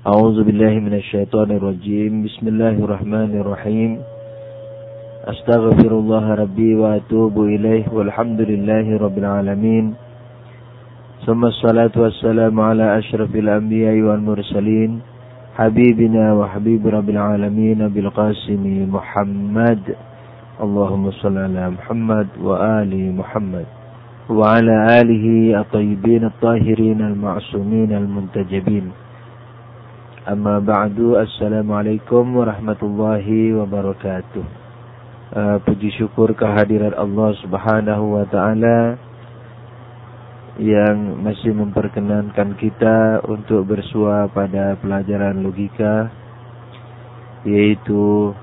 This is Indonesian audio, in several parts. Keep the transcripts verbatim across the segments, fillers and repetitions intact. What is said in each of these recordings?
A'udzu billahi minasyaitonir rajim. Bismillahirrahmanirrahim. Astaghfirullah rabbi wa atubu ilaih. Walhamdulillahi rabbil alamin. Summa salatu wassalamu ala asyrafil anbiya'i wal mursalin, habibina wa habib rabbil alamin, Abil Qasimi Muhammad. Allahumma shalli ala Muhammad wa ali Muhammad wa ala alihi at-tayyibin at-tahirin al-ma'sumin al-muntajabin. Amma ba'du. Assalamualaikum warahmatullahi wabarakatuh. uh, Puji syukur kehadiran Allah subhanahu wa ta'ala yang masih memperkenankan kita untuk bersua pada pelajaran logika, yaitu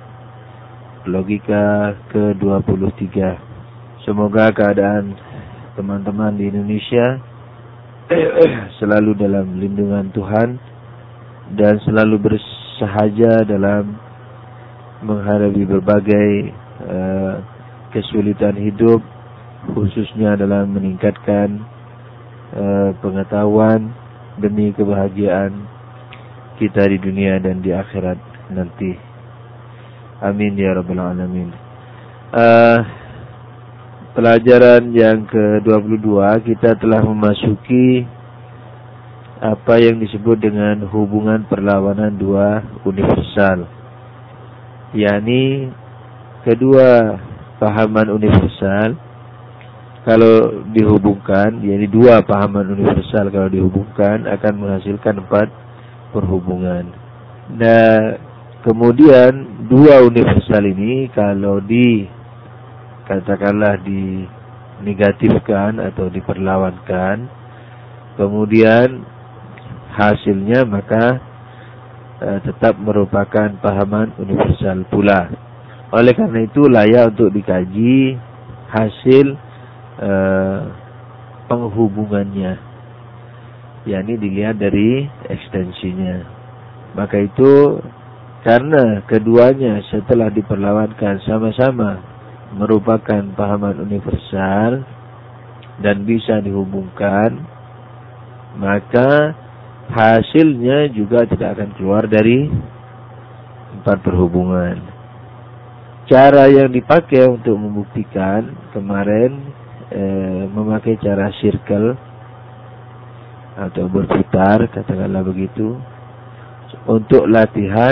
logika ke dua puluh tiga. Semoga keadaan teman-teman di Indonesia selalu dalam lindungan Tuhan dan selalu bersahaja dalam menghadapi berbagai uh, kesulitan hidup, khususnya dalam meningkatkan uh, pengetahuan demi kebahagiaan kita di dunia dan di akhirat nanti. Amin ya rabbal alamin. Uh, pelajaran yang ke dua puluh dua, kita telah memasuki apa yang disebut dengan hubungan perlawanan dua universal, yakni kedua pahaman universal kalau dihubungkan, yakni dua pahaman universal kalau dihubungkan akan menghasilkan empat perhubungan. Nah, kemudian dua universal ini kalau di katakanlah dinegatifkan atau diperlawankan, kemudian hasilnya maka uh, tetap merupakan pahaman universal pula. Oleh karena itu layak untuk dikaji hasil uh, penghubungannya, yakni dilihat dari ekstensinya. Maka itu karena keduanya setelah diperlawankan sama-sama merupakan pahaman universal dan bisa dihubungkan, maka hasilnya juga tidak akan keluar dari empat perhubungan. Cara yang dipakai untuk membuktikan kemarin eh, memakai cara circle atau berputar, katakanlah begitu, untuk latihan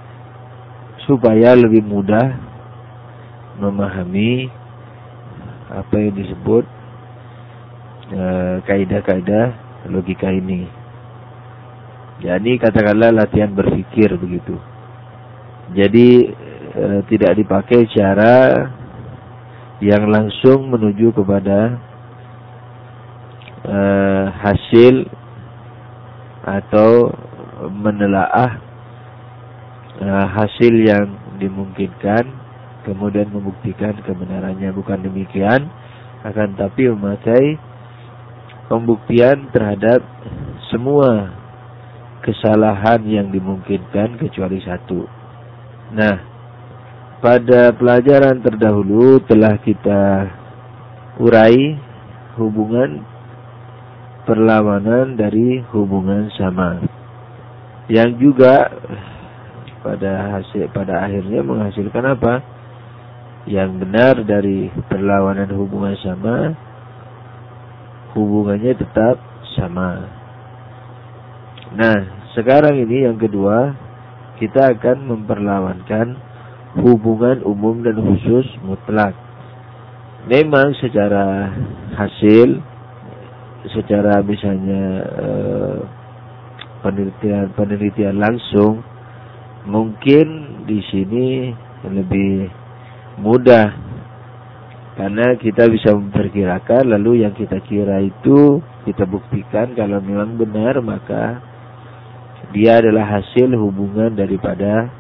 supaya lebih mudah memahami apa yang disebut eh, kaidah-kaidah logika ini. Jadi katakanlah latihan berpikir begitu. Jadi e, tidak dipakai cara yang langsung menuju kepada e, hasil atau menelaah e, hasil yang dimungkinkan kemudian membuktikan kebenarannya. Bukan demikian, akan tapi memakai pembuktian terhadap semua kesalahan yang dimungkinkan kecuali satu. Nah, pada pelajaran terdahulu telah kita urai hubungan perlawanan dari hubungan sama, yang juga pada hasil pada akhirnya menghasilkan apa? Yang benar dari perlawanan hubungan sama, hubungannya tetap sama. Nah, sekarang ini yang kedua, kita akan memperlawankan hubungan umum dan khusus mutlak. Memang secara hasil, secara misalnya eh, penelitian penelitian langsung, mungkin di sini lebih mudah karena kita bisa memperkirakan, lalu yang kita kira itu kita buktikan kalau memang benar, maka dia adalah hasil hubungan daripada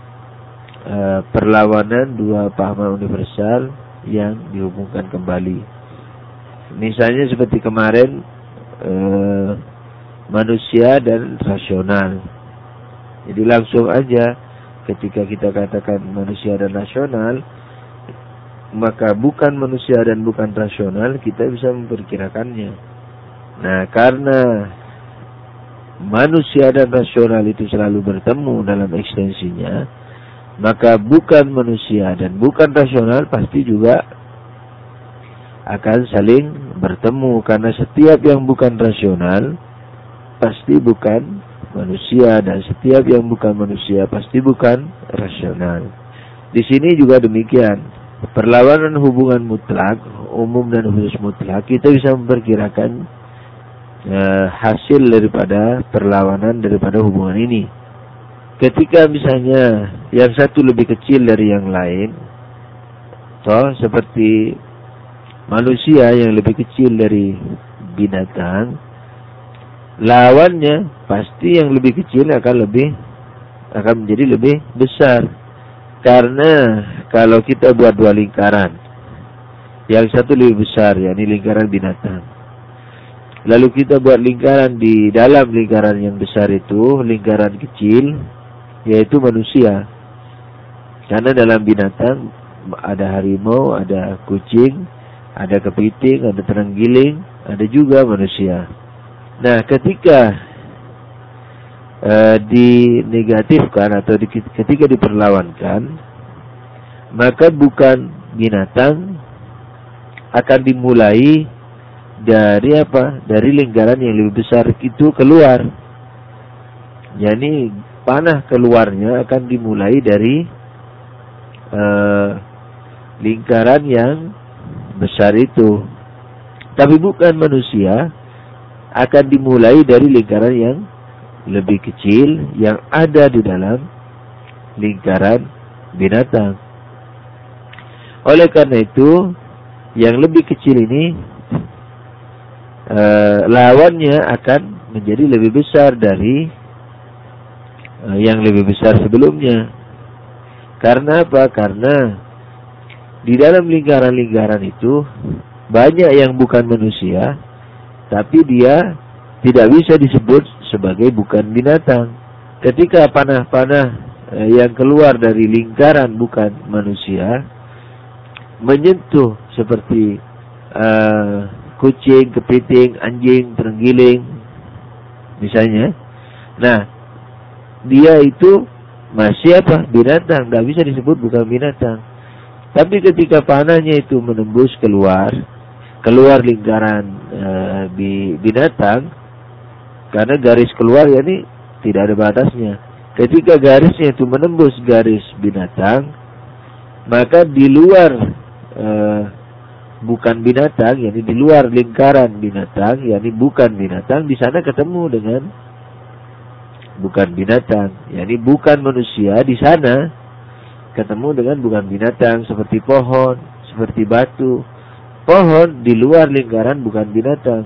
uh, perlawanan dua pahaman universal yang dihubungkan kembali. Misalnya seperti kemarin uh, manusia dan rasional. Jadi langsung aja ketika kita katakan manusia dan rasional, maka bukan manusia dan bukan rasional kita bisa memperkirakannya. Nah, karena manusia dan rasional itu selalu bertemu dalam ekstensinya, maka bukan manusia dan bukan rasional pasti juga akan saling bertemu, karena setiap yang bukan rasional pasti bukan manusia dan setiap yang bukan manusia pasti bukan rasional. Di sini juga demikian. Perlawanan hubungan mutlak, umum dan khusus mutlak, kita bisa memperkirakan eh, hasil daripada perlawanan daripada hubungan ini. Ketika misalnya yang satu lebih kecil dari yang lain, toh seperti manusia yang lebih kecil dari binatang, lawannya pasti yang lebih kecil akan lebih akan menjadi lebih besar. Karena kalau kita buat dua lingkaran, yang satu lebih besar, yakni lingkaran binatang, lalu kita buat lingkaran di dalam lingkaran yang besar itu, lingkaran kecil, yaitu manusia. Karena dalam binatang ada harimau, ada kucing, ada kepiting, ada terenggiling, ada juga manusia. Nah, ketika uh, dinegatifkan atau di, ketika diperlawankan, maka bukan binatang akan dimulai dari apa? Dari lingkaran yang lebih besar itu keluar. Jadi panah keluarnya akan dimulai dari uh, lingkaran yang besar itu. Tapi bukan manusia akan dimulai dari lingkaran yang lebih kecil yang ada di dalam lingkaran binatang. Oleh karena itu, yang lebih kecil ini uh, lawannya akan menjadi lebih besar dari uh, yang lebih besar sebelumnya. Karena apa? Karena di dalam lingkaran-lingkaran itu banyak yang bukan manusia, tapi dia tidak bisa disebut sebagai bukan binatang. Ketika panah-panah uh, yang keluar dari lingkaran bukan manusia menyentuh seperti uh, kucing, kepiting, anjing, terenggiling misalnya, nah dia itu masih apa? Binatang, tidak bisa disebut bukan binatang. Tapi ketika panahnya itu menembus keluar keluar lingkaran uh, binatang, karena garis keluar ya ini tidak ada batasnya. Ketika garisnya itu menembus garis binatang, maka di luar Uh, bukan binatang, yakni di luar lingkaran binatang, yakni bukan binatang, di sana ketemu dengan bukan binatang, yakni bukan manusia, di sana ketemu dengan bukan binatang, seperti pohon, seperti batu. Pohon di luar lingkaran bukan binatang,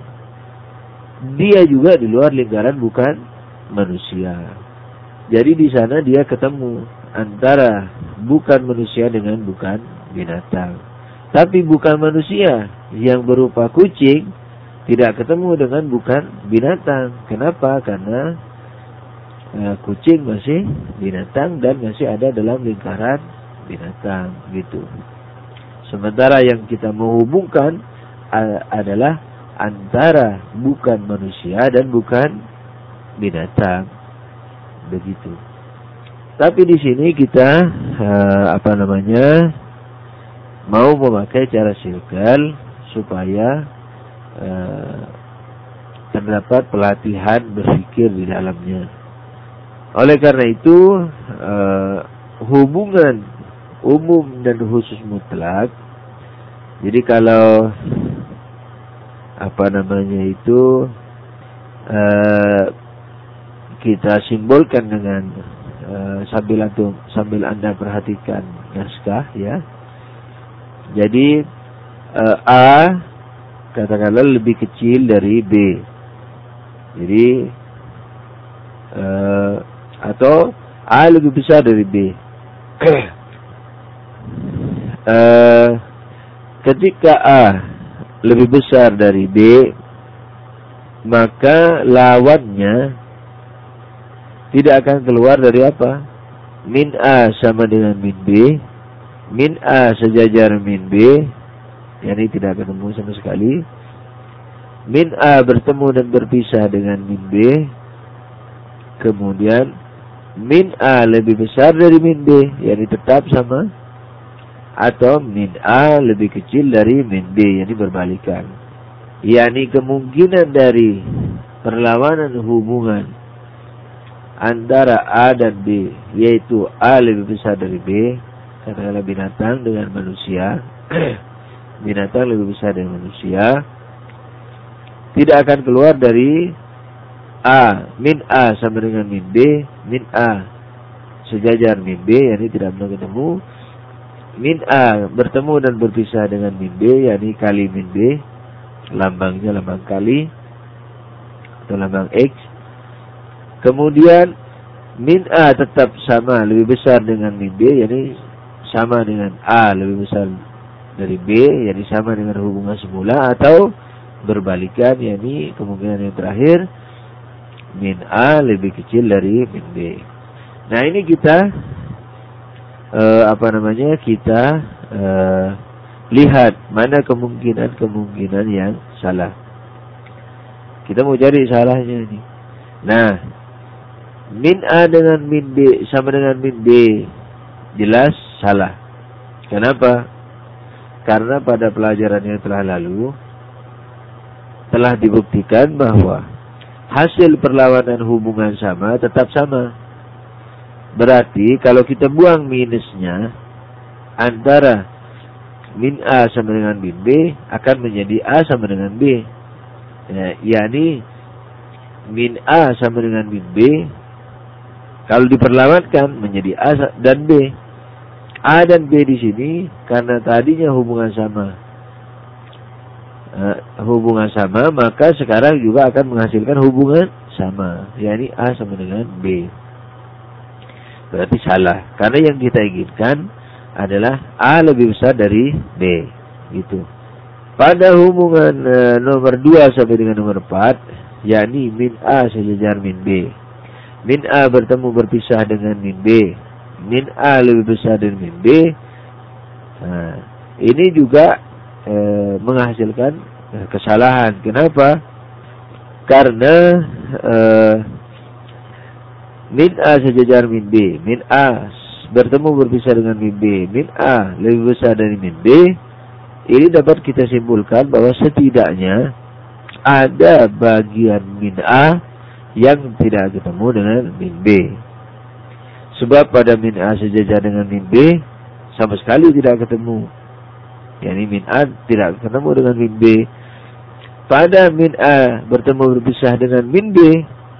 dia juga di luar lingkaran bukan manusia. Jadi di sana dia ketemu antara bukan manusia dengan bukan binatang. Tapi bukan manusia yang berupa kucing tidak ketemu dengan bukan binatang. Kenapa? Karena uh, kucing masih binatang dan masih ada dalam lingkaran binatang, gitu. Sementara yang kita menghubungkan uh, adalah antara bukan manusia dan bukan binatang, begitu. Tapi di sini kita uh, apa namanya? mau memakai cara sirkel supaya uh, terdapat pelatihan berpikir di dalamnya. Oleh karena itu, uh, hubungan umum dan khusus mutlak. Jadi kalau apa namanya itu uh, kita simbolkan dengan uh, sambil antum sambil Anda perhatikan naskah, ya. Jadi uh, A katakanlah lebih kecil dari B. Jadi uh, atau A lebih besar dari B. uh, ketika A lebih besar dari B, maka lawannya tidak akan keluar dari apa? Min A sama dengan min B. Min A sejajar min B, yakni tidak ketemu sama sekali. Min A bertemu dan berpisah dengan min B, kemudian min A lebih besar dari min B, yakni tetap sama, atau min A lebih kecil dari min B, yakni berbalikan. Yakni kemungkinan dari perlawanan hubungan antara A dan B, yaitu A lebih besar dari B, katakanlah binatang dengan manusia, binatang lebih besar dari manusia, tidak akan keluar dari A, min A sama dengan min B, min A sejajar min B, yakni tidak pernah ketemu. Min A bertemu dan berpisah dengan min B, yakni kali min B, lambangnya lambang kali atau lambang X. Kemudian min A tetap sama, lebih besar dengan min B, yakni sama dengan A lebih besar dari B, yakni sama dengan hubungan semula, atau berbalikan, yakni kemungkinan yang terakhir min A lebih kecil dari min B. Nah, ini kita uh, apa namanya kita uh, lihat mana kemungkinan-kemungkinan yang salah. Kita mau cari salahnya ini. Nah, min A dengan min B sama dengan min B jelas salah. Kenapa? Karena pada pelajaran yang telah lalu telah dibuktikan bahwa hasil perlawanan hubungan sama tetap sama. Berarti kalau kita buang minusnya, antara min A sama dengan min B akan menjadi A sama dengan B. Ya, yakni min A sama dengan min B kalau diperlawankan menjadi A dan B. A dan B di sini karena tadinya hubungan sama, uh, hubungan sama, maka sekarang juga akan menghasilkan hubungan sama, yakni A sama dengan B. Berarti salah, karena yang kita inginkan adalah A lebih besar dari B, gitu. Pada hubungan uh, nomor dua sampai dengan nomor empat, yakni min A sejajar min B, min A bertemu berpisah dengan min B, min A lebih besar dari min B. Nah, ini juga e, menghasilkan e, kesalahan. Kenapa? Karena e, min A sejajar min B, min A bertemu berpisah dengan min B, min A lebih besar dari min B. Ini dapat kita simpulkan bahwa setidaknya ada bagian min A yang tidak ketemu dengan min B. Sebab pada min A sejajar dengan min B sama sekali tidak ketemu, yakni min A tidak ketemu dengan min B. Pada min A bertemu berpisah dengan min B,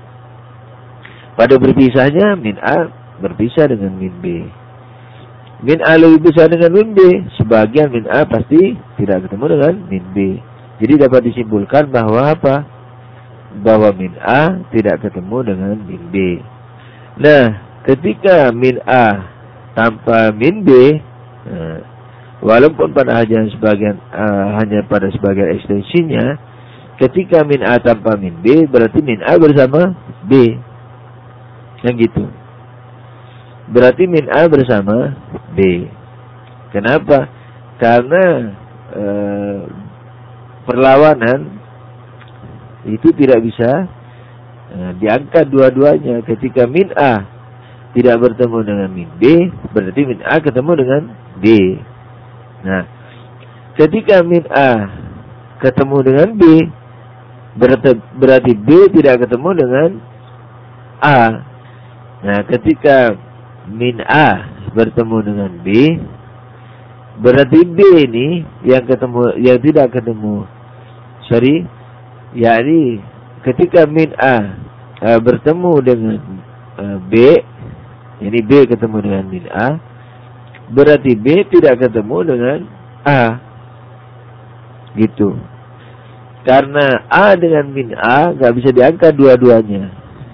pada berpisahnya min A berpisah dengan min B. Min A lebih besar dengan min B, sebagian min A pasti tidak ketemu dengan min B. Jadi dapat disimpulkan bahwa apa? Bahwa min A tidak ketemu dengan min B. Nah, ketika min A tanpa min B, nah, walaupun pada hanya sebagian uh, hanya pada sebagian ekstensinya, ketika min A tanpa min B berarti min A bersama B, yang gitu. Berarti min A bersama B. Kenapa? Karena uh, perlawanan itu tidak bisa uh, diangkat dua-duanya. Ketika min A tidak bertemu dengan min B, berarti min A ketemu dengan B. Nah, ketika min A ketemu dengan B, berarti, berarti B tidak ketemu dengan A. Nah, ketika min A bertemu dengan B, berarti B ini yang ketemu, yang tidak ketemu. Sorry, yakni ketika min A uh, bertemu dengan uh, B, ini B ketemu dengan min A, berarti B tidak ketemu dengan A, gitu. Karena A dengan min A nggak bisa diangkat dua-duanya.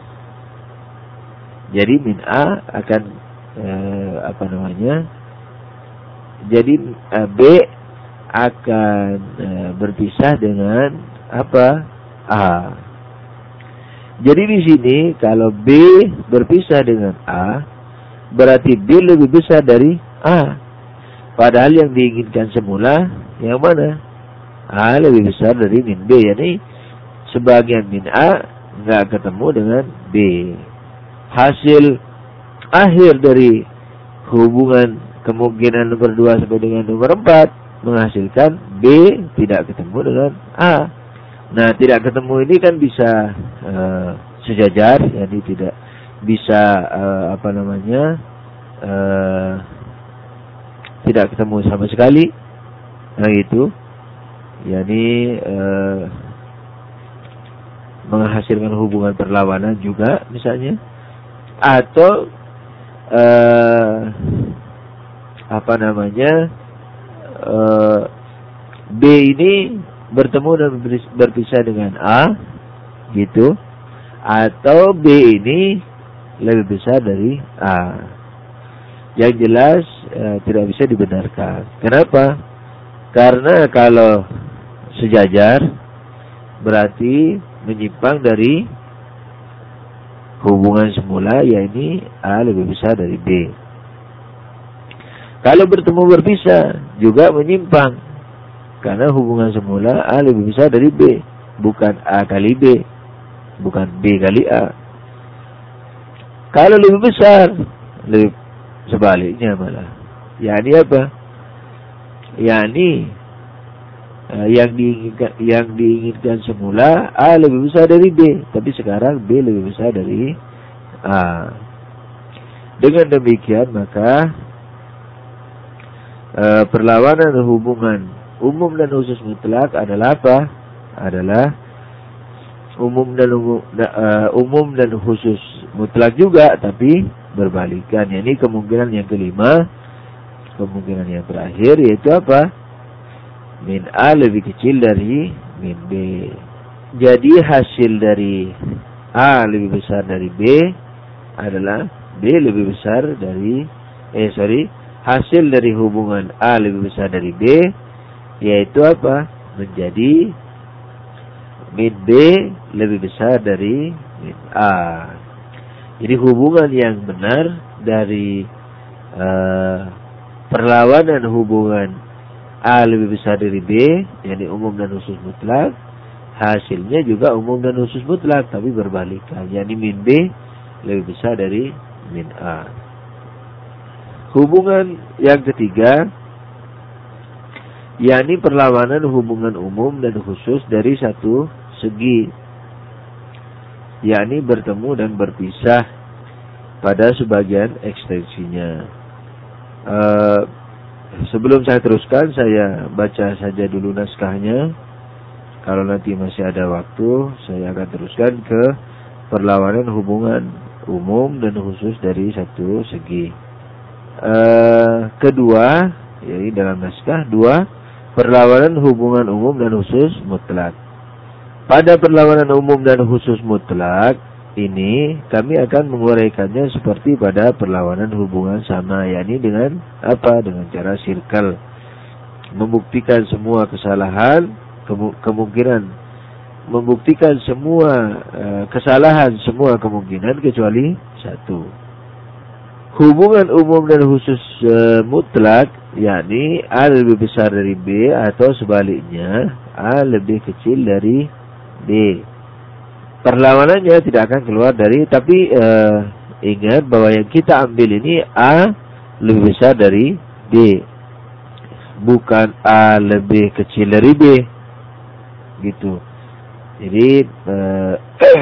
Jadi min A akan eh, apa namanya? Jadi eh, B akan eh, berpisah dengan apa? A. Jadi di sini kalau B berpisah dengan A, berarti B lebih besar dari A. Padahal yang diinginkan semula yang mana? A lebih besar dari min B. Yani sebagian min A nggak ketemu dengan B. hasil akhir dari hubungan kemungkinan nomor dua sampai dengan nomor empat menghasilkan B tidak ketemu dengan A. Nah, tidak ketemu ini kan bisa uh, sejajar, jadi tidak bisa uh, apa namanya uh, tidak ketemu sama sekali. Nah itu, jadi uh, menghasilkan hubungan perlawanan juga misalnya, atau uh, apa namanya uh, B ini bertemu dan berpisah dengan A gitu, atau B ini lebih besar dari A. Yang jelas uh, tidak bisa dibenarkan. Kenapa? Karena kalau sejajar berarti menyimpang dari hubungan semula, yakni A lebih besar dari B. Kalau bertemu berpisah juga menyimpang, karena hubungan semula A lebih besar dari B, bukan A kali B, bukan B kali A. Kalau lebih besar, lebih sebaliknya malah. yakni apa? yakni uh, yang diinginkan yang diinginkan semula A lebih besar dari B, tapi sekarang B lebih besar dari A. Dengan demikian maka uh, perlawanan hubungan umum dan khusus mutlak adalah apa? Adalah umum dan umum, uh, umum dan khusus mutlak juga, tapi berbalikan. Ini kemungkinan yang kelima, kemungkinan yang terakhir, yaitu apa? Min A lebih kecil dari min B. Jadi hasil dari A lebih besar dari B adalah B lebih besar dari eh sorry hasil dari hubungan A lebih besar dari B, yaitu apa? Menjadi min B lebih besar dari min A. Jadi hubungan yang benar dari uh, perlawanan hubungan A lebih besar dari B, yakni umum dan khusus mutlak, hasilnya juga umum dan khusus mutlak, tapi berbalikan, yakni min B lebih besar dari min A. Hubungan yang ketiga, yakni perlawanan hubungan umum dan khusus dari satu segi, yakni bertemu dan berpisah pada sebagian ekstensinya. Uh, sebelum saya teruskan, saya baca saja dulu naskahnya. Kalau nanti masih ada waktu, saya akan teruskan ke perlawanan hubungan umum dan khusus dari satu segi. Uh, kedua, yaitu dalam naskah dua, perlawanan hubungan umum dan khusus mutlak. Pada perlawanan umum dan khusus mutlak ini kami akan menguraikannya seperti pada perlawanan hubungan sama, yakni dengan apa? Dengan cara sirkel, membuktikan semua kesalahan, kemungkinan membuktikan semua uh, kesalahan semua kemungkinan kecuali satu. Hubungan umum dan khusus uh, mutlak, yakni A lebih besar dari B atau sebaliknya A lebih kecil dari B. Perlawanannya tidak akan keluar dari, tapi uh, ingat bahwa yang kita ambil ini A lebih besar dari B, bukan A lebih kecil dari B, gitu. Jadi uh,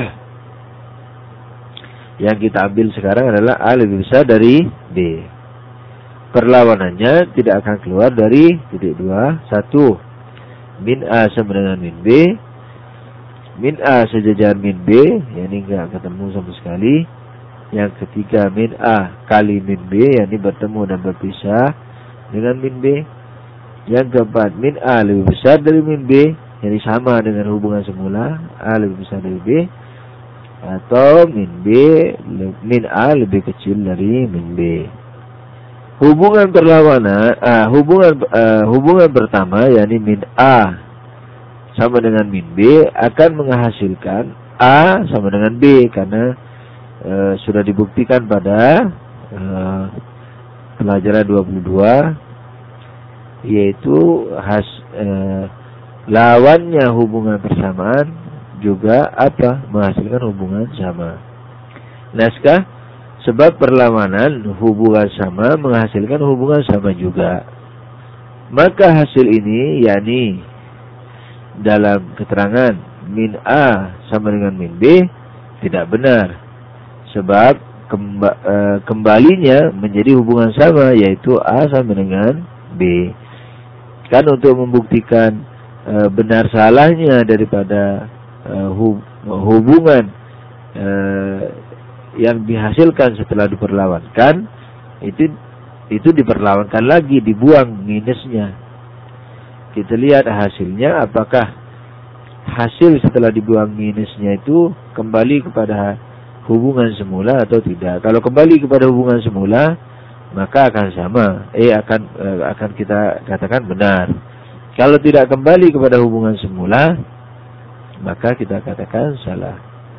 yang kita ambil sekarang adalah A lebih besar dari B. Perlawanannya tidak akan keluar dari titik dua, satu, min A sama dengan min B, min A sejajar min B, yang ini enggak ketemu sama sekali. Yang ketiga, min A kali min B, yang ini bertemu dan berpisah dengan min B. Yang keempat, min A lebih besar dari min B, yang ini sama dengan hubungan semula, A lebih besar dari B, atau min B min A lebih kecil dari min B. Hubungan perlawanan, ah, hubungan ah, hubungan pertama, yakni min A sama dengan min B akan menghasilkan A sama dengan B, karena uh, sudah dibuktikan pada uh, pelajaran dua puluh dua, yaitu has, uh, lawannya hubungan persamaan juga apa? Menghasilkan hubungan sama. Naskah Sebab perlawanan hubungan sama menghasilkan hubungan sama juga. Maka hasil ini yakni dalam keterangan min A sama dengan min B tidak benar. Sebab kemba, e, kembalinya menjadi hubungan sama, yaitu A sama dengan B. Kan untuk membuktikan e, benar salahnya daripada e, hub, hubungan e, yang dihasilkan setelah diperlawankan, itu itu diperlawankan lagi, dibuang minusnya. Kita lihat hasilnya, apakah hasil setelah dibuang minusnya itu kembali kepada hubungan semula atau tidak. Kalau kembali kepada hubungan semula, maka akan sama, eh akan eh, akan kita katakan benar. Kalau tidak kembali kepada hubungan semula, maka kita katakan salah.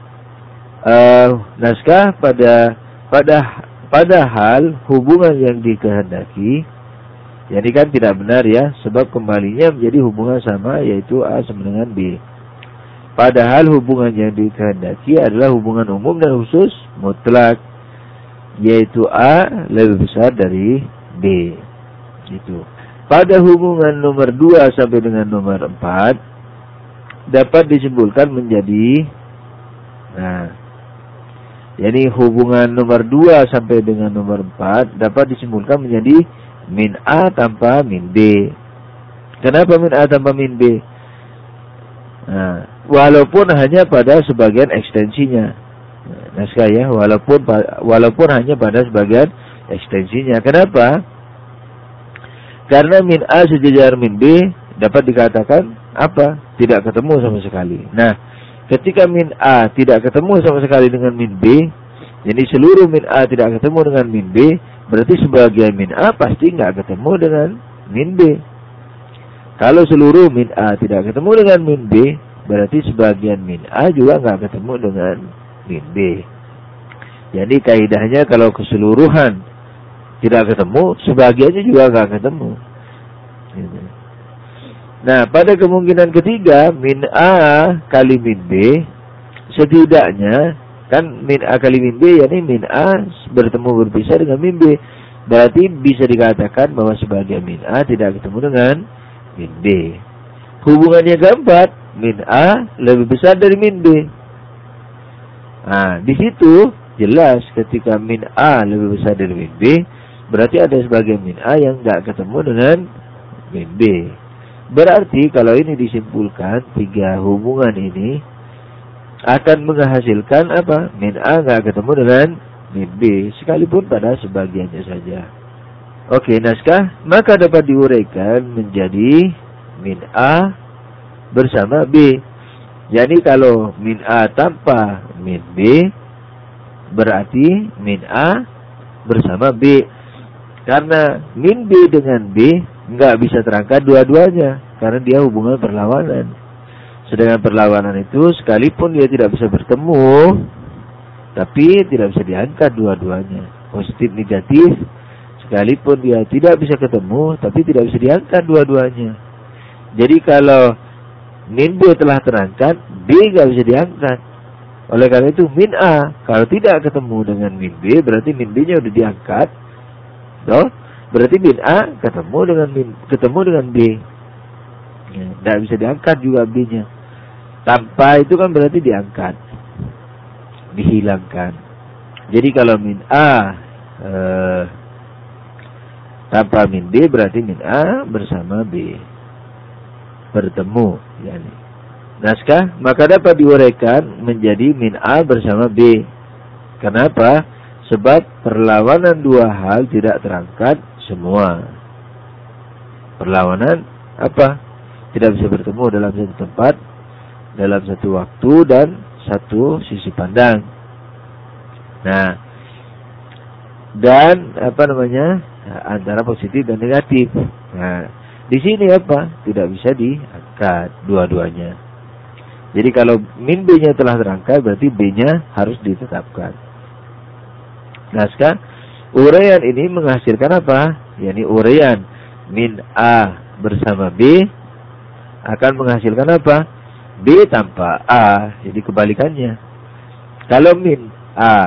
Uh, naskah pada pada padahal hubungan yang dikehendaki, jadi kan tidak benar ya, sebab kembalinya menjadi hubungan sama, yaitu A sama dengan B. Padahal hubungan yang dikehendaki adalah hubungan umum dan khusus mutlak, yaitu A lebih besar dari B. Itu. Pada hubungan nomor dua sampai dengan nomor empat dapat disimpulkan menjadi, nah, jadi hubungan nomor dua sampai dengan nomor empat dapat disimpulkan menjadi min A tanpa min B. Kenapa min A tanpa min B? Nah, walaupun hanya pada sebagian ekstensinya. Nah, sekali ya, walaupun walaupun hanya pada sebagian ekstensinya. Kenapa? Karena min A sejajar min B dapat dikatakan apa? Tidak ketemu sama sekali. Nah, ketika min A tidak ketemu sama sekali dengan min B, jadi seluruh min A tidak ketemu dengan min B, berarti sebagian min A pasti nggak ketemu dengan min B. Kalau seluruh min A tidak ketemu dengan min B, berarti sebagian min A juga nggak ketemu dengan min B. Jadi kaidahnya kalau keseluruhan tidak ketemu, sebagiannya juga nggak ketemu. Nah, pada kemungkinan ketiga, min A kali min B, setidaknya kan min A kali min B, yakni min A bertemu berpisah dengan min B. Berarti bisa dikatakan bahwa sebagian min A tidak ketemu dengan min B. Hubungannya keempat, min A lebih besar dari min B. Nah, di situ jelas ketika min A lebih besar dari min B, berarti ada sebagian min A yang nggak ketemu dengan min B. Berarti kalau ini disimpulkan, tiga hubungan ini akan menghasilkan apa? Min A nggak ketemu dengan min B, sekalipun pada sebagiannya saja. Oke, naskah maka dapat diuraikan menjadi min A bersama B. Jadi kalau min A tanpa min B, berarti min A bersama B. Karena min B dengan B nggak bisa terangkat dua-duanya, karena dia hubungan perlawanan. Sedangkan perlawanan itu sekalipun dia tidak bisa bertemu, tapi tidak bisa diangkat dua-duanya. Positif negatif, sekalipun dia tidak bisa ketemu, tapi tidak bisa diangkat dua-duanya. Jadi kalau min B telah terangkat, B nggak bisa diangkat. Oleh karena itu min A kalau tidak ketemu dengan min B, berarti min B-nya udah diangkat. Toh? Berarti min A ketemu dengan min, ketemu dengan B. Ya, tidak bisa diangkat juga B-nya. Tanpa itu kan berarti diangkat, dihilangkan. Jadi kalau min A eh, tanpa min B, berarti min A bersama B bertemu. Yani. Naskah maka dapat diuraikan menjadi min A bersama B. Kenapa? Sebab perlawanan dua hal tidak terangkat semua. Perlawanan apa? Tidak bisa bertemu dalam satu tempat, dalam satu waktu, dan satu sisi pandang. Nah, dan apa namanya, antara positif dan negatif. Nah, di sini apa? Tidak bisa diangkat dua-duanya. Jadi kalau min B-nya telah terangkat, berarti B-nya harus ditetapkan. Naskah uraian ini menghasilkan apa? Yani uraian min A bersama B akan menghasilkan apa? B tanpa A. Jadi kebalikannya. Kalau min A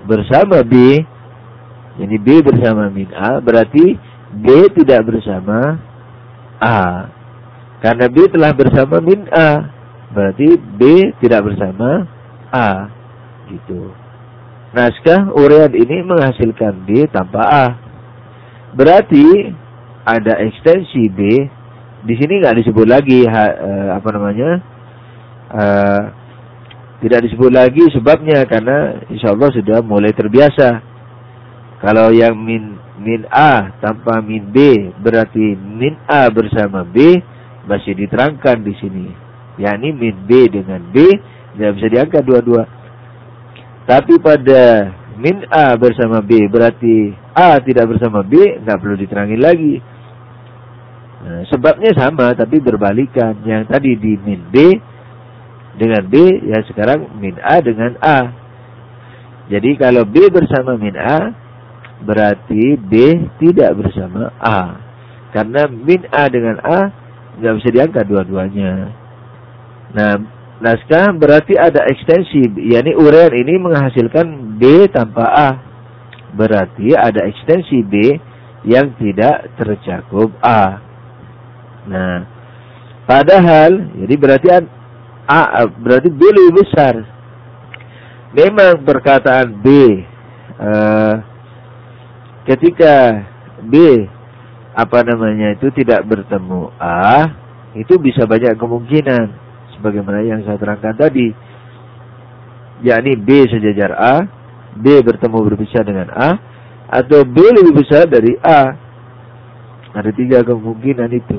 bersama B, jadi B bersama min A, berarti B tidak bersama A. Karena B telah bersama min A, berarti B tidak bersama A. Gitu. Naskah uraian ini menghasilkan B tanpa A. Berarti ada ekstensi B. Di sini nggak disebut lagi ha, uh, apa namanya, uh, tidak disebut lagi sebabnya karena insya Allah sudah mulai terbiasa. Kalau yang min min A tanpa min B berarti min A bersama B masih diterangkan di sini. Yakni min B dengan B tidak bisa diangkat dua-dua. Tapi pada min A bersama B berarti A tidak bersama B, nggak perlu diterangin lagi. Nah, sebabnya sama tapi berbalikan. Yang tadi di min B dengan B, ya sekarang min A dengan A. Jadi kalau B bersama min A berarti B tidak bersama A. Karena min A dengan A nggak bisa diangkat dua-duanya. Nah, naskah berarti ada ekstensi, yakni uraian ini menghasilkan B tanpa A. Berarti ada ekstensi B yang tidak tercakup A. Nah, padahal jadi berarti A berarti B lebih besar. Memang perkataan B uh, ketika B apa namanya itu tidak bertemu A, itu bisa banyak kemungkinan. Sebagaimana yang saya terangkan tadi, yakni B sejajar A, B bertemu berpisah dengan A, atau B lebih besar dari A. Ada tiga kemungkinan itu.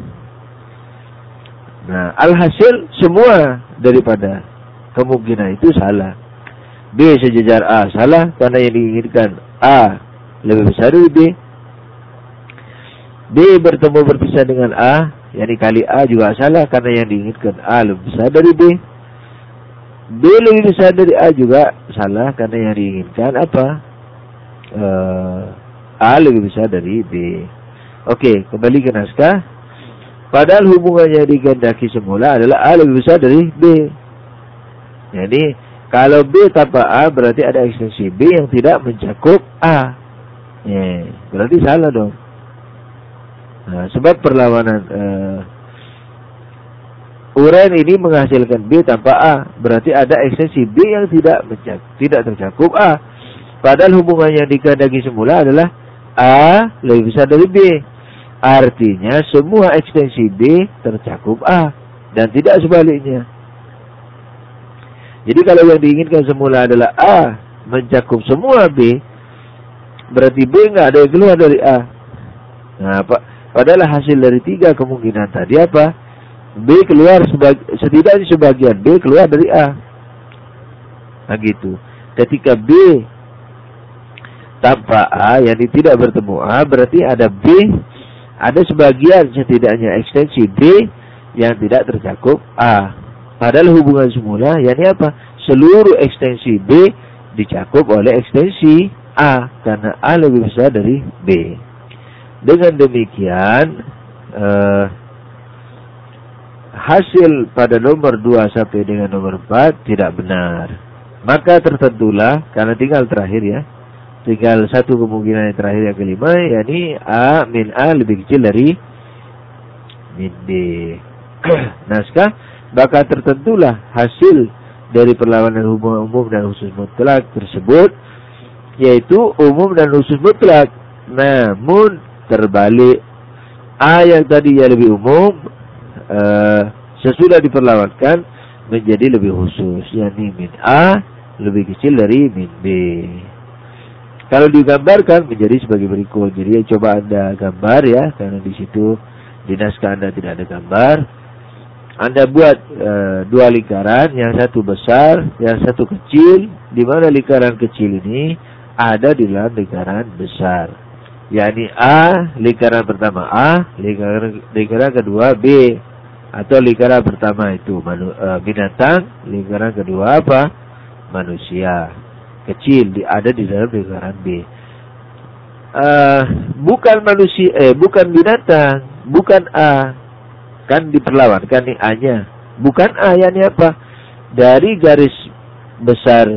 Nah, alhasil semua daripada kemungkinan itu salah. B sejajar A salah karena yang diinginkan A lebih besar dari B. B bertemu berpisah dengan A, yakni kali A juga salah karena yang diinginkan A lebih besar dari B. B lebih besar dari A juga salah karena yang diinginkan apa? Uh, A lebih besar dari B. Oke, kembali ke naskah. Padahal hubungannya dikehendaki semula adalah A lebih besar dari B. Jadi kalau B tanpa A berarti ada ekstensi B yang tidak mencakup A. Ya, berarti salah dong. Nah, sebab perlawanan uh, uraian ini menghasilkan B tanpa A, berarti ada ekstensi B yang tidak mencakup, tidak tercakup A. Padahal hubungan yang dikehendaki semula adalah A lebih besar dari B. Artinya semua ekstensi B tercakup A dan tidak sebaliknya. Jadi kalau yang diinginkan semula adalah A mencakup semua B, berarti B nggak ada yang keluar dari A. Nah, Pak. Padahal hasil dari tiga kemungkinan tadi apa? B keluar sebag, setidaknya sebagian B keluar dari A. Nah gitu. Ketika B tanpa A yang tidak bertemu A, berarti ada B, ada sebagian setidaknya ekstensi B yang tidak tercakup A. Padahal hubungan semula yakni apa? Seluruh ekstensi B dicakup oleh ekstensi A karena A lebih besar dari B. Dengan demikian eh, hasil pada nomor dua sampai dengan nomor empat tidak benar. Maka tertentulah, karena tinggal terakhir ya, tinggal satu kemungkinan yang terakhir yang kelima, yakni A min A lebih kecil dari min B. Naskah, maka tertentulah hasil dari perlawanan hubungan umum dan khusus mutlak tersebut, yaitu umum dan khusus mutlak. Namun terbalik, A yang tadi ya lebih umum, uh, sesudah diperlawankan menjadi lebih khusus, yakni min A lebih kecil dari min B. Kalau digambarkan menjadi sebagai berikut. Jadi coba Anda gambar ya, karena di situ di naskah Anda tidak ada gambar. Anda buat uh, dua lingkaran, yang satu besar, yang satu kecil, di mana lingkaran kecil ini ada di dalam lingkaran besar. yakni A, lingkaran pertama A, lingkaran, lingkaran kedua B. Atau lingkaran pertama itu manu, uh, binatang, lingkaran kedua apa? Manusia. Kecil, di, ada di dalam lingkaran B. Uh, bukan manusia, eh bukan binatang, bukan A. Kan diperlawankan nih A-nya. Bukan A, yakni apa? Dari garis besar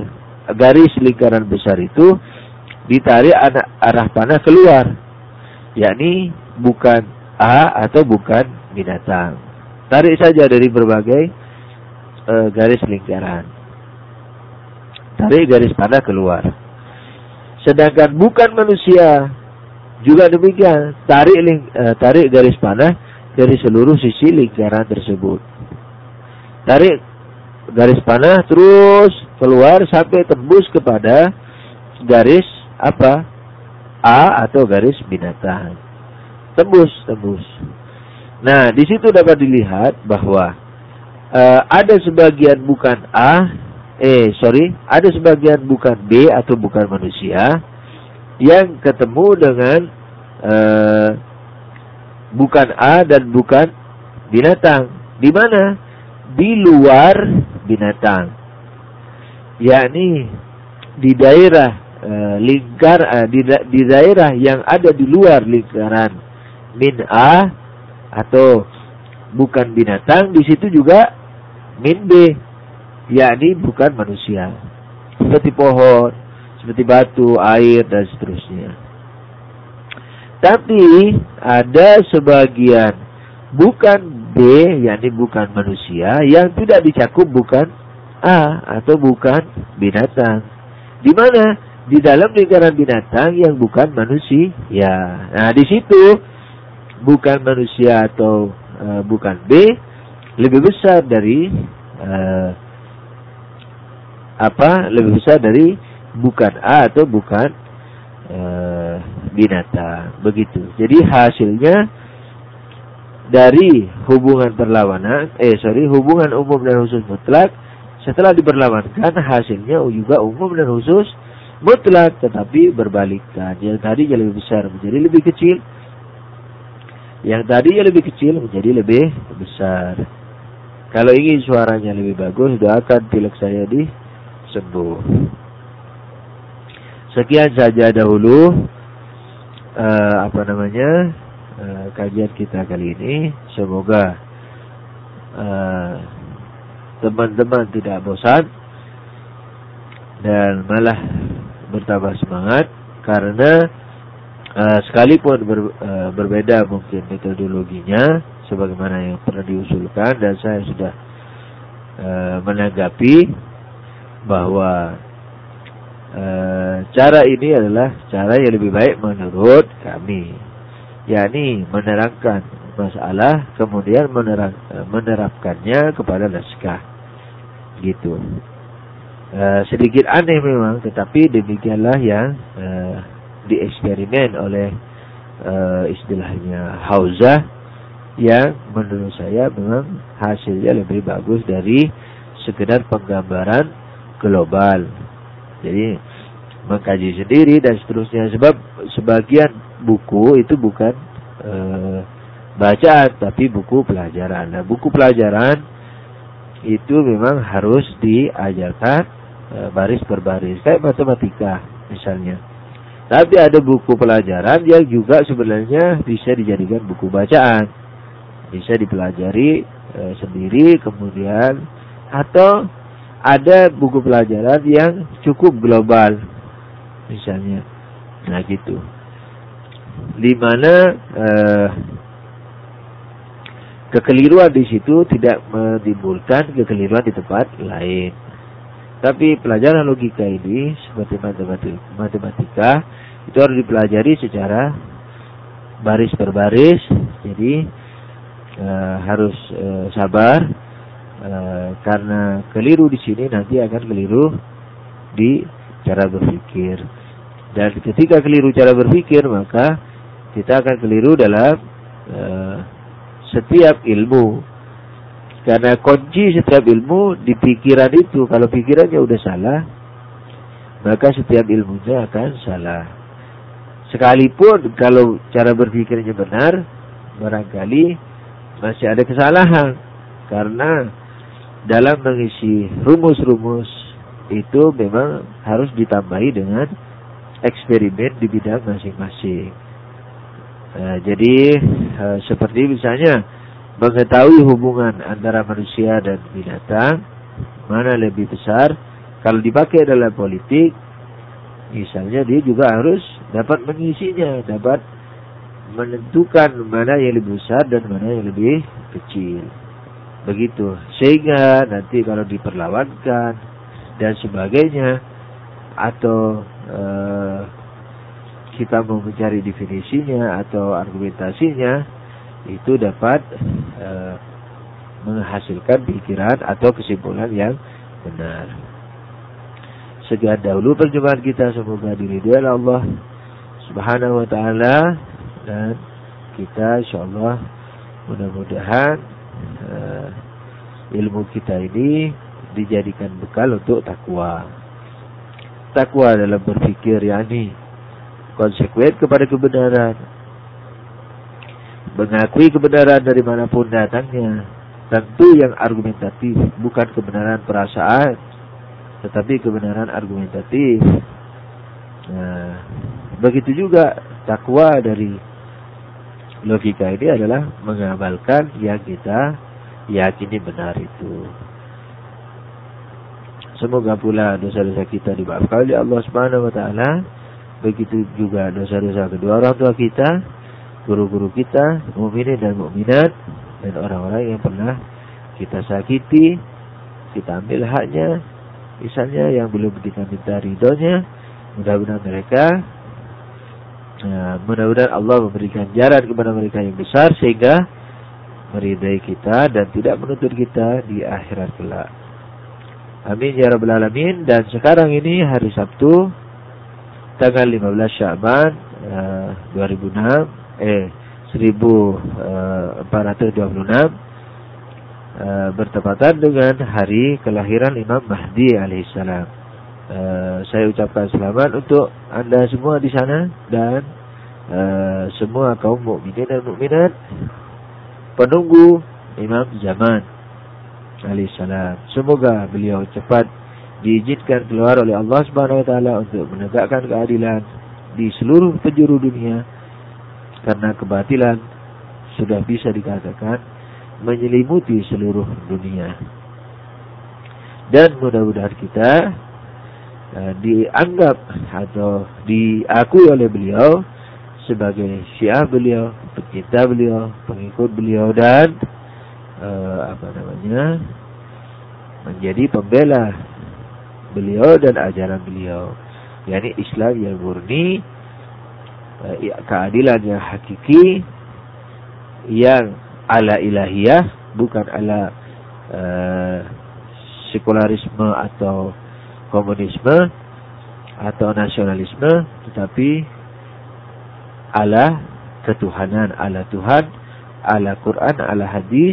garis lingkaran besar itu ditarik arah panah keluar, yakni bukan A atau bukan binatang. Tarik saja dari berbagai uh, garis lingkaran. Tarik garis panah keluar. Sedangkan bukan manusia juga demikian. Tarik ling, uh, tarik garis panah dari seluruh sisi lingkaran tersebut. Tarik garis panah terus keluar sampai tembus kepada garis apa? A atau garis binatang. Tembus, tembus. Nah, di situ dapat dilihat bahwa uh, ada sebagian bukan A, eh sorry, ada sebagian bukan B atau bukan manusia yang ketemu dengan uh, bukan A dan bukan binatang. Di mana? Di luar binatang. Yakni di daerah uh, lingkar uh, di, da di daerah yang ada di luar lingkaran min A atau bukan binatang, di situ juga min B, yakni bukan manusia. Seperti pohon, seperti batu, air dan seterusnya. Tapi ada sebagian bukan B, yakni bukan manusia, yang tidak dicakup bukan A atau bukan binatang. Di mana? Di dalam lingkaran binatang yang bukan manusia. Ya, nah di situ bukan manusia atau uh, bukan B lebih besar dari uh, apa? Lebih besar dari bukan A atau bukan uh, binatang. Begitu. Jadi hasilnya dari hubungan perlawanan, eh sorry, hubungan umum dan khusus mutlak setelah diperlawankan hasilnya juga umum dan khusus mutlak, tetapi berbalikan. Yang tadinya lebih besar menjadi lebih kecil, yang tadinya lebih kecil menjadi lebih besar. Kalau ingin suaranya lebih bagus, doakan pilek saya disembuh. Sekian saja dahulu uh, apa namanya uh, kajian kita kali ini. Semoga teman-teman uh, tidak bosan dan malah bertambah semangat, karena Uh, sekalipun ber, uh, berbeda mungkin metodologinya sebagaimana yang pernah diusulkan, dan saya sudah uh, menanggapi bahwa uh, cara ini adalah cara yang lebih baik menurut kami, yakni menerangkan masalah kemudian menerang, uh, menerapkannya kepada naskah gitu. Uh, sedikit aneh memang, tetapi demikianlah yang uh, dieksperimen oleh uh, istilahnya Hauzah, yang menurut saya memang hasilnya lebih bagus dari sekedar penggambaran global. Jadi mengkaji sendiri dan seterusnya, sebab sebagian buku itu bukan uh, bacaan tapi buku pelajaran. Nah, buku pelajaran itu memang harus diajarkan uh, baris per baris, kayak matematika misalnya. Tapi ada buku pelajaran yang juga sebenarnya bisa dijadikan buku bacaan. Bisa dipelajari e, sendiri kemudian, atau ada buku pelajaran yang cukup global misalnya. Nah gitu. Di mana e, kekeliruan di situ tidak menimbulkan kekeliruan di tempat lain. Tapi pelajaran logika ini seperti matematika, matematika itu harus dipelajari secara baris per baris. Jadi e, harus e, sabar e, karena keliru di sini nanti akan keliru di cara berpikir. Dan ketika keliru cara berpikir, maka kita akan keliru dalam e, setiap ilmu. Karena kunci setiap ilmu di pikiran itu. Kalau pikirannya udah salah, maka setiap ilmunya akan salah. Sekalipun kalau cara berpikirnya benar, barangkali masih ada kesalahan. Karena dalam mengisi rumus-rumus itu memang harus ditambahi dengan eksperimen di bidang masing-masing. Nah, jadi uh, seperti misalnya mengetahui hubungan antara manusia dan binatang, mana lebih besar, Kalau dipakai dalam politik, misalnya dia juga harus dapat mengisinya, dapat menentukan mana yang lebih besar dan mana yang lebih kecil. Begitu. Sehingga nanti kalau diperlawankan dan sebagainya, atau uh, kita mau mencari definisinya atau argumentasinya, itu dapat uh, menghasilkan pikiran atau kesimpulan yang benar. Sekian dahulu perjumpaan kita, semoga diridhoi oleh Allah Subhanahu wa taala, dan kita insyaallah mudah-mudahan uh, ilmu kita ini dijadikan bekal untuk takwa. Takwa dalam berpikir, yakni konsekuen kepada kebenaran, mengakui kebenaran dari manapun datangnya, tentu yang argumentatif, bukan kebenaran perasaan, tetapi kebenaran argumentatif. Nah, begitu juga takwa dari logika ini adalah mengamalkan yang kita yakini benar itu. Semoga pula dosa-dosa kita dimaafkan oleh Allah Subhanahu wa taala. Begitu juga dosa-dosa kedua orang tua kita, guru-guru kita, mukminin dan mukminat, dan orang-orang yang pernah kita sakiti, kita ambil haknya, misalnya yang belum kita minta ridhonya. Mudah-mudahan mereka, nah, mudah-mudahan Allah memberikan jalan kepada mereka yang besar sehingga meridai kita dan tidak menuntut kita di akhirat kelak. Amin ya rabbal alamin. Dan sekarang ini hari Sabtu tanggal lima belas Sya'ban uh, dua ribu enam eh seribu empat ratus dua puluh enam, uh, bertepatan dengan hari kelahiran Imam Mahdi alaihissalam. Uh, saya ucapkan selamat untuk Anda semua di sana dan uh, semua kaum mukminin dan mukminat penunggu Imam zaman alaihissalam. Semoga beliau cepat diizinkan keluar oleh Allah Subhanahu wa taala untuk menegakkan keadilan di seluruh penjuru dunia, karena kebatilan sudah bisa dikatakan menyelimuti seluruh dunia. Dan mudah-mudahan kita uh, dianggap atau diakui oleh beliau sebagai syiah beliau, pecinta beliau, pengikut beliau, dan uh, apa namanya menjadi pembela beliau dan ajaran beliau, yakni Islam yang murni, uh, keadilan yang hakiki, yang ala ilahiyah, bukan ala uh, sekularisme atau komunisme atau nasionalisme, tetapi ala ketuhanan, ala Tuhan, ala Quran, ala hadis,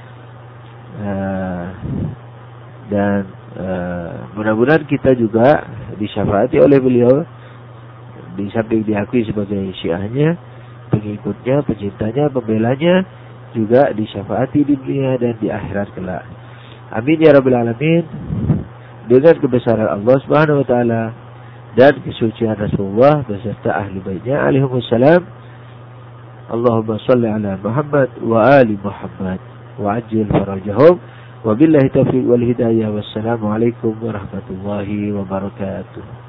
uh, dan uh, mudah-mudahan kita juga disyafaati oleh beliau, di samping diakui sebagai syiahnya, pengikutnya, pecintanya, pembelanya, juga disyafaati di dunia dan di akhirat kelak. Amin ya rabbal alamin. Dengan kebesaran Allah Subhanahu wa taala dan kesucian Rasulullah beserta ahli baitnya alaihimussalam. Allahumma salli ala Muhammad wa ali Muhammad wa ajil farajahum. Wabillahi taufiq wal hidayah. Wassalamualaikum warahmatullahi wabarakatuh.